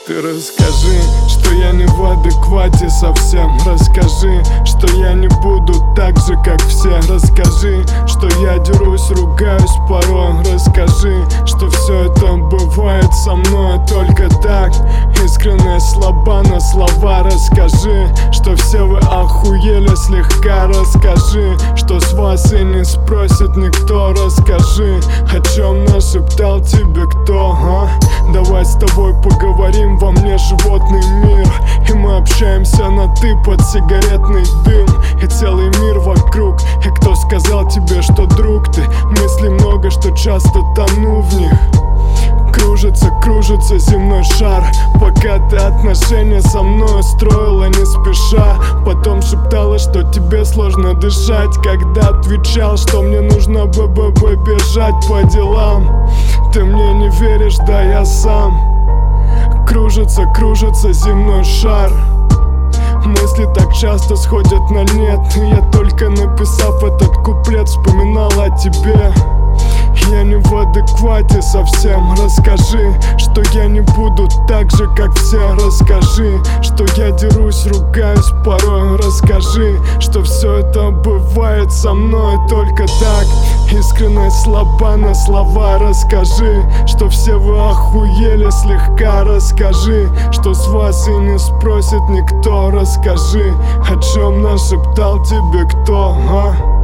Ты расскажи, что я не в адеквате совсем. Расскажи, что я не буду так же, как все. Расскажи, что я дерусь, ругаюсь порой. Расскажи, что все это бывает со мной только так. Искренне слаба на слова. Расскажи, что все вы охуели слегка. Расскажи, что с вас и не спросит никто. Расскажи, о чем нашептал тебе кто, а? Давай с тобой поговорим, во мне животный мир. И мы общаемся на ты под сигаретный дым. И целый мир вокруг. И кто сказал тебе, что друг ты? Мыслей много, что часто тону в них. Кружится, кружится земной шар. Пока ты отношения со мной строила не спеша. Потом шептала, что тебе сложно дышать. Когда отвечал, что мне нужно бежать по делам. Ты мне не веришь, да я сам. Кружится, кружится земной шар. Мысли так часто сходят на нет. И я только написав этот куплет вспоминал о тебе. Я не в адеквате совсем. Расскажи, что я не буду так же, как все. Расскажи, что я дерусь, ругаюсь порой. Расскажи, что все это бывает со мной только так. Искренне слаба на слова. Расскажи, что все вы охуели слегка. Расскажи, что с вас и не спросит никто. Расскажи, о чем нашептал тебе кто, а?